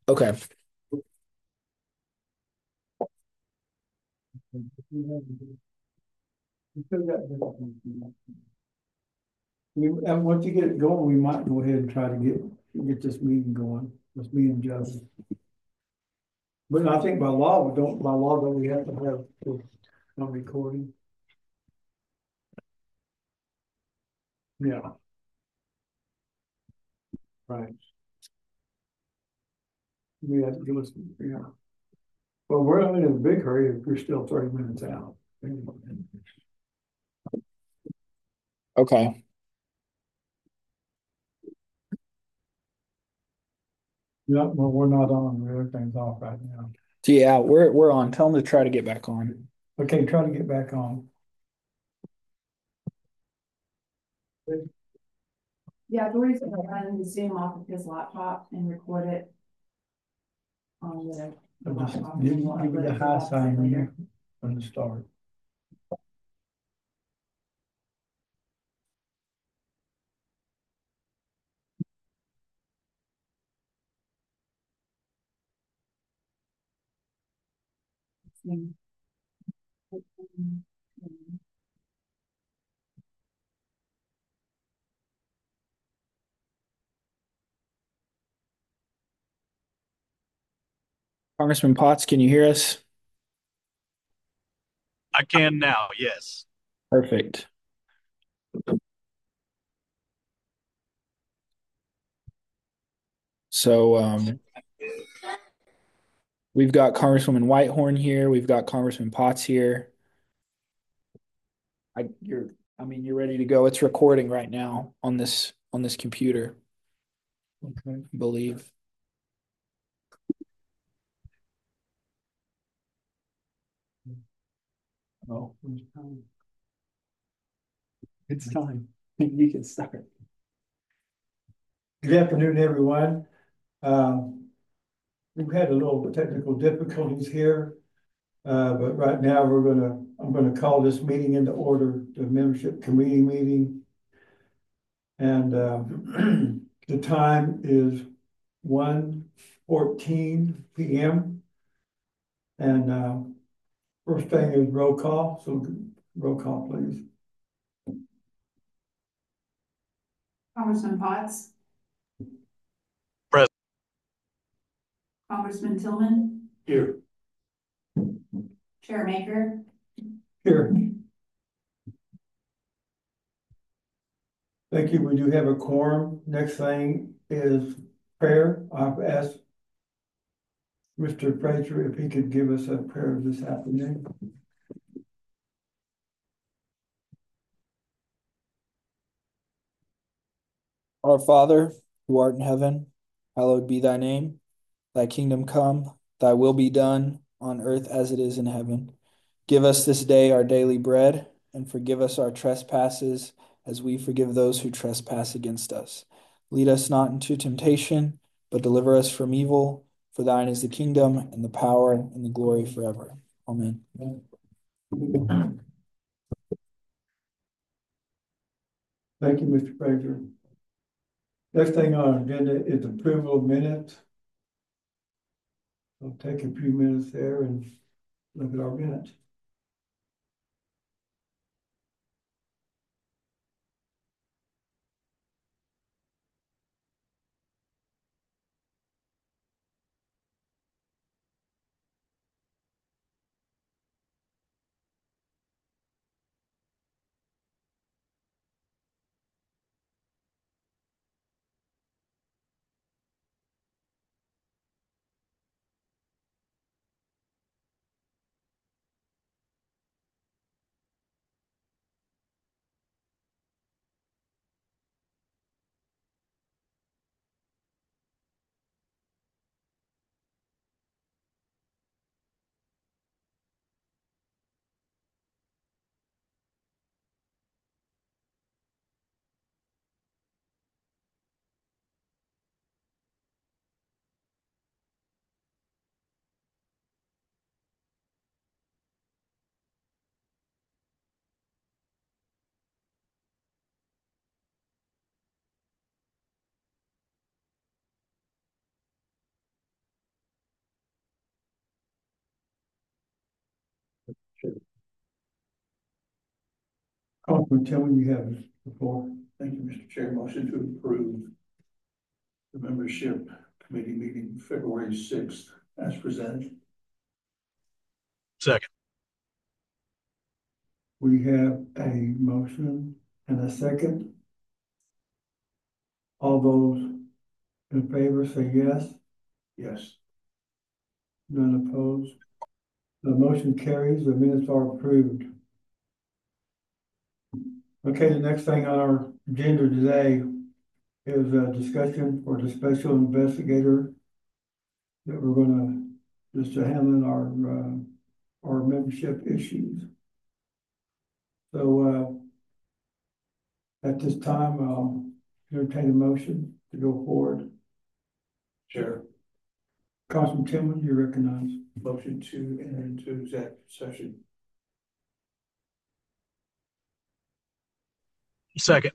Okay. And once you get it going, we might go ahead and try to get this meeting going, this meeting, Justin. But I think by law, don't we have to have this on recording? Yeah, right. Yeah, give us, yeah. Well, we're not in a big hurry if we're still 30 minutes out. Okay. Yeah, well, we're not on, everything's off right now. So yeah, we're on. Tell them to try to get back on. Okay, try to get back on. Yeah, Dory's gonna run the Zoom off of his laptop and record it on the Just laptop. give me the high sign here from the start. Congressman Potts, can you hear us? I can now, yes. Perfect. So we've got Congresswoman Whitehorn here. We've got Congressman Potts here. You're ready to go. It's recording right now on this computer, Okay. I believe. Oh, it's time. You can start. Good afternoon, everyone. We've had a little technical difficulties here, but right now I'm gonna call this meeting into order, the membership committee meeting. And the time is 1:14 p.m. And first thing is roll call, so roll call, please. Congressman Potts. Present. Congressman Tillman. Here. Chair Maker. Here. Thank you. We do have a quorum. Next thing is prayer. I've asked Mr. Fraser if he could give us a prayer this afternoon. Our Father, who art in heaven, hallowed be thy name. Thy kingdom come, thy will be done on earth as it is in heaven. Give us this day our daily bread, and forgive us our trespasses as we forgive those who trespass against us. Lead us not into temptation, but deliver us from evil. For thine is the kingdom, and the power, and the glory forever. Amen. Thank you, Mr. Fraser. Next thing on our agenda is approval of minutes. I'll take a few minutes there and look at our minutes. Councilman Tillman, you have the floor. Thank you, Mr. Chair. Motion to approve the membership committee meeting February 6th as presented. Second. We have a motion and a second. All those in favor say yes. Yes. None opposed. The motion carries. The minutes are approved. Okay, the next thing on our agenda today is a discussion for the special investigator that we're gonna just to handle our membership issues. So at this time, I'll entertain a motion to go forward. Chair, Councilman Tillman, you recognize. motion to enter into executive session. Second.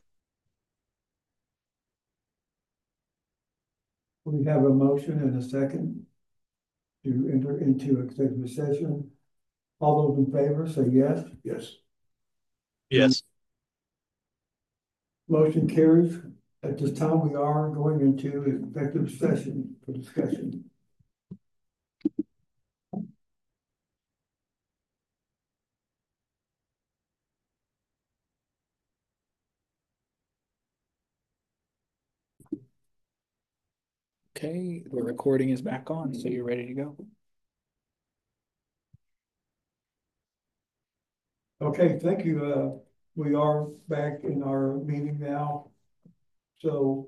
We have a motion and a second to enter into executive session. All those in favor say yes. Yes. Yes. Motion carries. At this time, we are going into executive session for discussion. Okay, the recording is back on, so you're ready to go. Okay, thank you. We are back in our meeting now. So,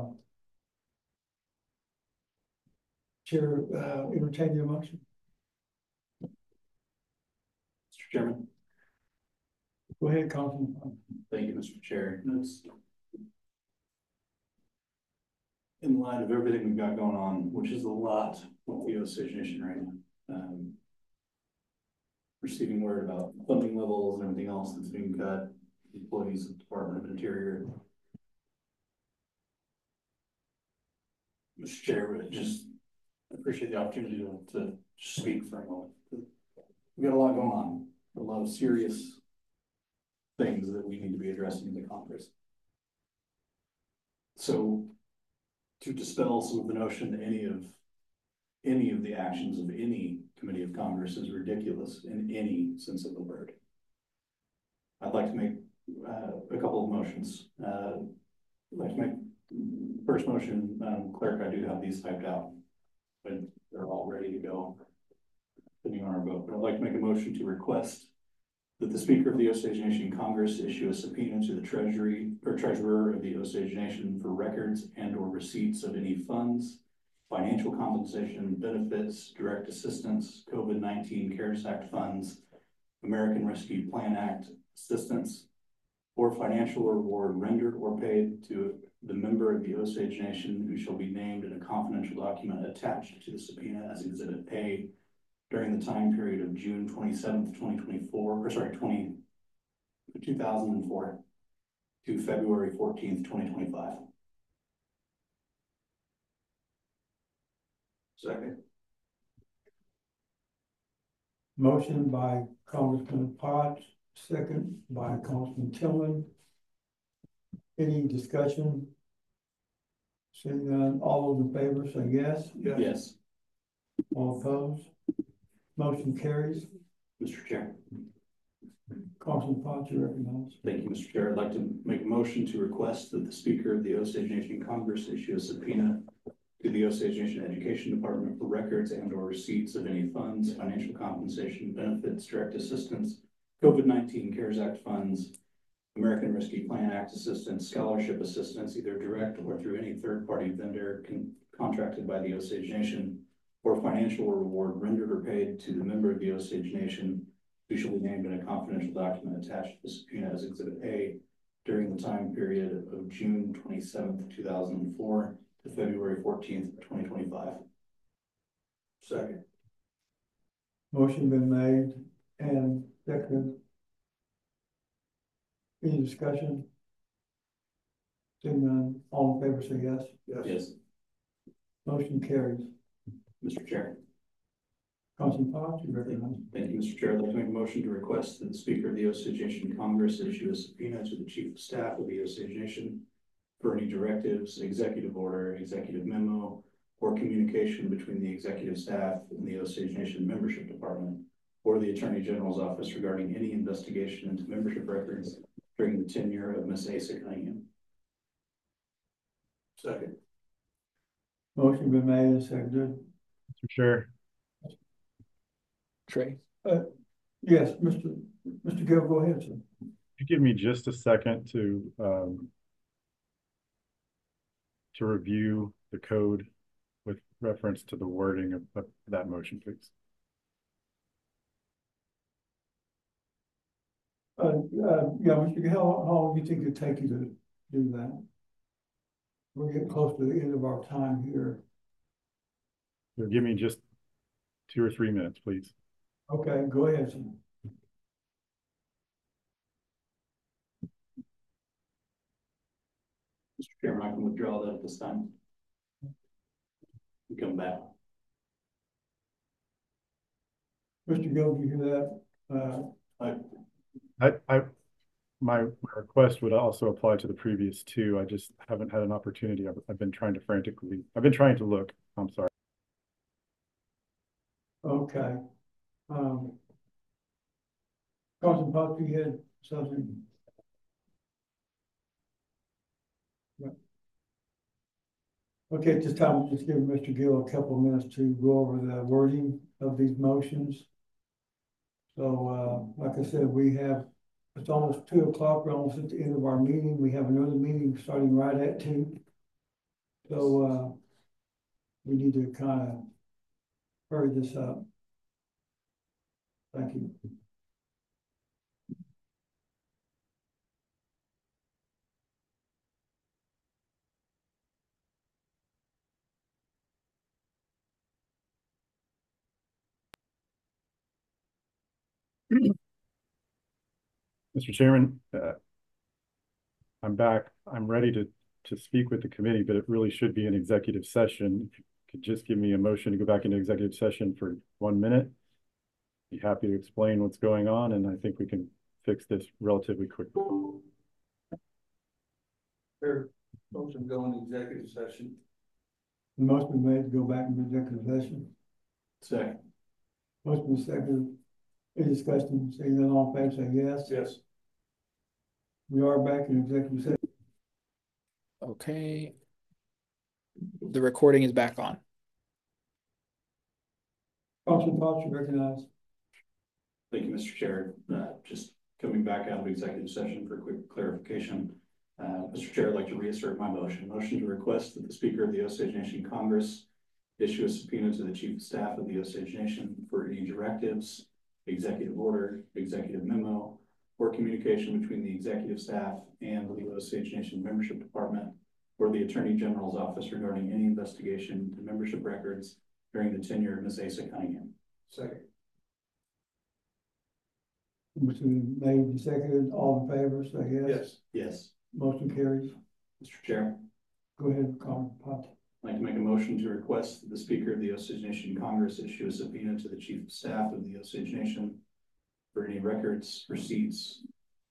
Chair, entertain your motion. Mr. Chairman. Go ahead, Councilman. Thank you, Mr. Chair. In light of everything we've got going on, which is a lot with the Osage Nation right now, receiving word about funding levels and everything else that's being cut, employees of the Department of Interior. Mr. Chair, I just appreciate the opportunity to speak for a moment. We've got a lot going on, a lot of serious things that we need to be addressing in the Congress. So to dispel some of the notion that any of the actions of any committee of Congress is ridiculous in any sense of the word, I'd like to make a couple of motions. I'd like to make first motion, Clerk, I do have these typed out, but they're all ready to go, depending on our vote. But I'd like to make a motion to request that the Speaker of the Osage Nation Congress issue a subpoena to the Treasury or Treasurer of the Osage Nation for records and or receipts of any funds, financial compensation, benefits, direct assistance, COVID-19 CARES Act funds, American Rescue Plan Act assistance, or financial reward rendered or paid to the member of the Osage Nation who shall be named in a confidential document attached to the subpoena as Exhibit A during the time period of June 27th, 2004 to February 14th, 2025. Second. Motion by Congressman Potts, second by Councilman Tillman. Any discussion? Seeing none, all those in favor say yes. Yes. All opposed? Motion carries. Mr. Chair. Councilman Potts, you recognize. Thank you, Mr. Chair. I'd like to make a motion to request that the Speaker of the Osage Nation Congress issue a subpoena to the Osage Nation Education Department for records and or receipts of any funds, financial compensation, benefits, direct assistance, COVID-19 CARES Act funds, American Rescue Plan Act assistance, scholarship assistance, either direct or through any third-party vendor contracted by the Osage Nation, or financial reward rendered or paid to the member of the Osage Nation who shall be named in a confidential document attached to the subpoena as Exhibit A during the time period of June 27th, 2004 to February 14th, 2025. Second. Motion been made and seconded. Any discussion? Seeing none, all in favor say yes. Yes. Yes. Motion carries. Mr. Chair. Councilman Potts, you recognize. Thank you, Mr. Chair. I'd like to make a motion to request that the Speaker of the Osage Nation Congress issue a subpoena to the Chief of Staff of the Osage Nation for any directives, executive order, executive memo, or communication between the executive staff and the Osage Nation Membership Department or the Attorney General's office regarding any investigation into membership records during the tenure of Ms. Asa Cunningham. Second. Motion been made and seconded. Mr. Chair. Trey. Yes, Mr. Gill, go ahead, sir. Could you give me just a second to review the code with reference to the wording of that motion, please? Yeah, Mr. Gill, how long do you think it'd take you to do that? We're getting close to the end of our time here. So give me just 2 or 3 minutes, please. Okay, go ahead, sir. Mr. Chairman, I can withdraw that at this time. We come back. Mr. Gill, do you hear that? My request would also apply to the previous two. I just haven't had an opportunity. I've been trying to look. I'm sorry. Okay. Councilman Potts, you had something? Yeah. Okay, at this time, we'll just give Mr. Gill a couple of minutes to go over the wording of these motions. So, like I said, it's almost 2 o'clock. We're almost at the end of our meeting. We have another meeting starting right at 2. So, we need to kind of hurry this up. Thank you. Mr. Chairman, I'm back. I'm ready to speak with the committee, but it really should be an executive session. If you could just give me a motion to go back into executive session for 1 minute. Be happy to explain what's going on, and I think we can fix this relatively quickly. Fair. Motion go into executive session. The motion been made to go back into executive session. Second. Motion been seconded. Any discussion? Seeing none, all in favor, say yes. Yes. We are back in executive session. Okay. The recording is back on. Councilman Potts, you recognize. Thank you, Mr. Chair. Just coming back out of executive session for quick clarification. Mr. Chair, I'd like to reassert my motion. Motion to request that the Speaker of the Osage Nation Congress issue a subpoena to the Chief of Staff of the Osage Nation for any directives, executive order, executive memo, or communication between the executive staff and the Osage Nation Membership Department or the Attorney General's office regarding any investigation into membership records during the tenure of Ms. Asa Cunningham. Second. Motion made and seconded. All in favor, say yes. Yes. Yes. Motion carries. Mr. Chair, Go ahead, Councilman Potts. I'd like to make a motion to request that the Speaker of the Osage Nation Congress issue a subpoena to the Chief of Staff of the Osage Nation for any records, receipts.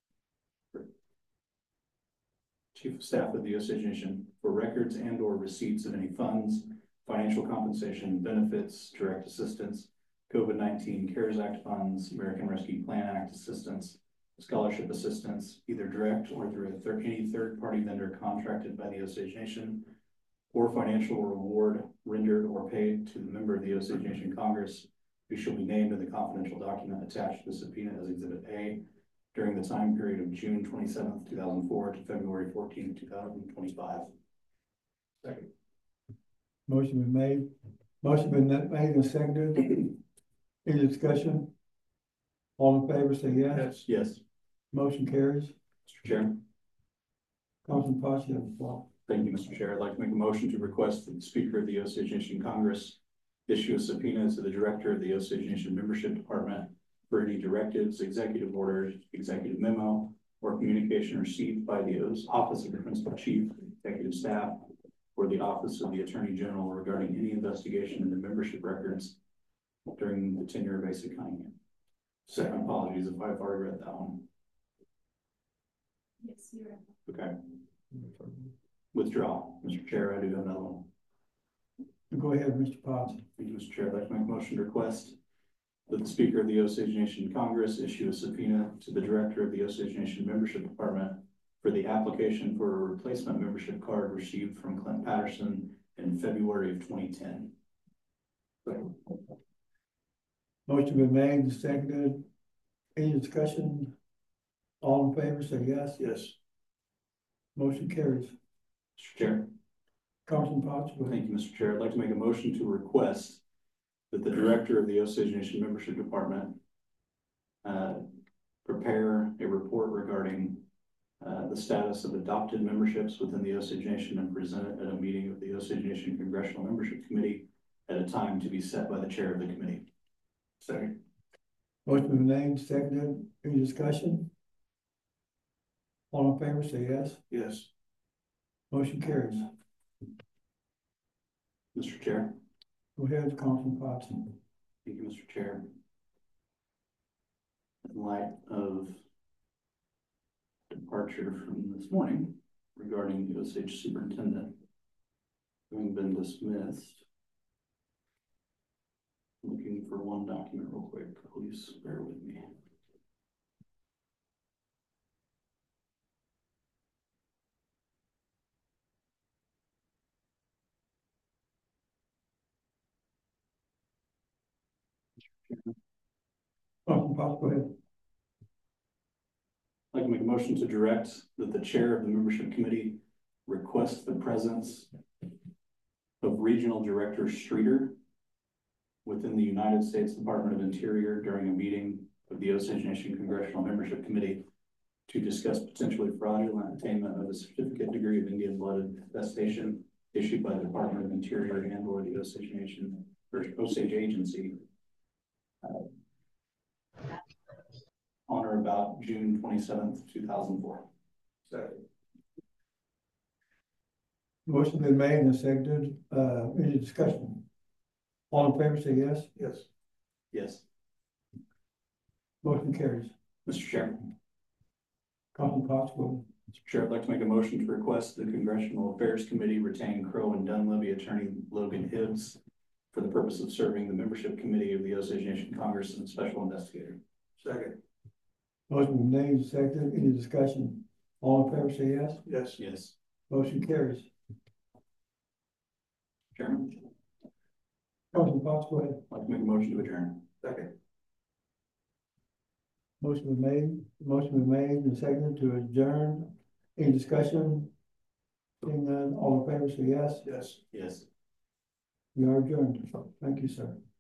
Chief of Staff of the Osage Nation for records and or receipts of any funds, financial compensation, benefits, direct assistance, COVID-19 CARES Act funds, American Rescue Plan Act assistance, scholarship assistance, either direct or through any third-party vendor contracted by the Osage Nation, or financial reward rendered or paid to the member of the Osage Nation Congress who shall be named in the confidential document attached to the subpoena as Exhibit A during the time period of June 27th, 2004 to February 14th, 2025. Second. Motion been made. Motion been made and seconded. Any discussion? All in favor, say yes. Yes. Yes. Motion carries. Mr. Chair. Councilman Potts, you have the floor. Thank you, Mr. Chair. I'd like to make a motion to request that the Speaker of the Osage Nation Congress issue a subpoena to the Director of the Osage Nation Membership Department for any directives, executive orders, executive memo, or communication received by the Office of the Principal Chief, Executive Staff, or the Office of the Attorney General regarding any investigation into membership records during the tenure of Asa Cunningham. Second, apologies if I've already read that one. Yes, you're right. Okay. Withdraw. Mr. Chair, I do have another one. Go ahead, Mr. Potts. Thank you, Mr. Chair. I'd like to make a motion to request that the Speaker of the Osage Nation Congress issue a subpoena to the Director of the Osage Nation Membership Department for the application for a replacement membership card received from Clint Patterson in February of 2010. Motion been made and seconded. Any discussion? All in favor, say yes. Yes. Motion carries. Mr. Chair. Councilman Potts, go ahead. Thank you, Mr. Chair. I'd like to make a motion to request that the Director of the Osage Nation Membership Department prepare a report regarding the status of adopted memberships within the Osage Nation and present it at a meeting of the Osage Nation Congressional Membership Committee at a time to be set by the chair of the committee. Second. Motion been made and seconded. Any discussion? All in favor, say yes. Yes. Motion carries. Mr. Chair. Go ahead, Councilman Potts. Thank you, Mr. Chair. In light of departure from this morning regarding the Osage Superintendent having been dismissed, looking for one document real quick, please bear with me. Councilman Potts, go ahead. I'd like to make a motion to direct that the chair of the membership committee request the presence of Regional Director Streeter within the United States Department of Interior during a meeting of the Osage Nation Congressional Membership Committee to discuss potentially fraudulent attainment of a certificate degree of Indian blood attestation issued by the Department of Interior and or the Osage Nation or Osage Agency on or about June 27th, 2004. Second. Motion been made and seconded. Any discussion? All in favor, say yes. Yes. Yes. Motion carries. Mr. Chair. Councilman Potts, go ahead. Mr. Chair, I'd like to make a motion to request the Congressional Affairs Committee retain Crow and Dunleavy attorney Logan Hibbs for the purpose of serving the membership committee of the Osage Nation Congress and special investigator. Second. Motion been made and seconded. Any discussion? All in favor, say yes. Yes. Yes. Motion carries. Chairman, Councilman Potts, go ahead. I'd like to make a motion to adjourn. Second. Motion been made and seconded to adjourn. Any discussion? Seeing none, all in favor, say yes. Yes. Yes. We are adjourned. Thank you, sir.